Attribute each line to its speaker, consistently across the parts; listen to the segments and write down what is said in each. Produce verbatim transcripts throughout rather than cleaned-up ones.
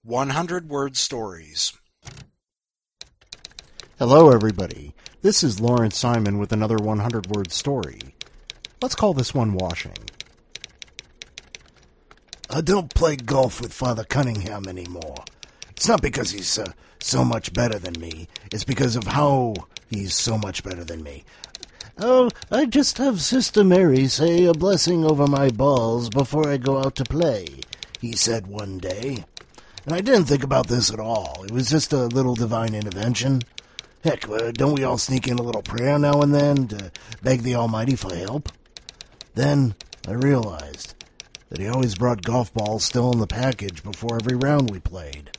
Speaker 1: one hundred word stories.
Speaker 2: Hello, everybody. This is Lawrence Simon with another one hundred word story. Let's call this one Washing.
Speaker 3: I don't play golf with Father Cunningham anymore. It's not because he's uh, so much better than me. It's because of how he's so much better than me. Oh, I just have Sister Mary say a blessing over my balls before I go out to play, he said one day. And I didn't think about this at all. It was just a little divine intervention. Heck, uh, don't we all sneak in a little prayer now and then to beg the Almighty for help? Then I realized that he always brought golf balls still in the package before every round we played.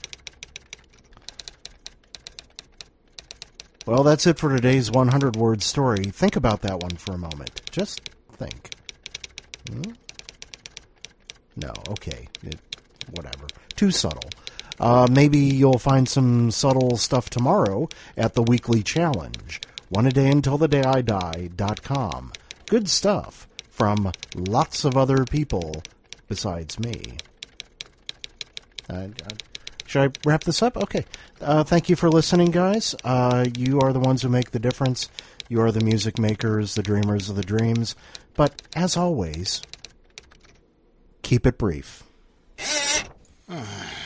Speaker 2: Well, that's it for today's one hundred word story. Think about that one for a moment. Just think. Hmm? No, okay. It, whatever. Too subtle. Uh, maybe you'll find some subtle stuff tomorrow at the weekly challenge. One a day until the day I die dot com. Good stuff from lots of other people besides me. Uh, should I wrap this up? Okay. Uh, thank you for listening, guys. Uh, you are the ones who make the difference. You are the music makers, the dreamers of the dreams. But, as always, keep it brief.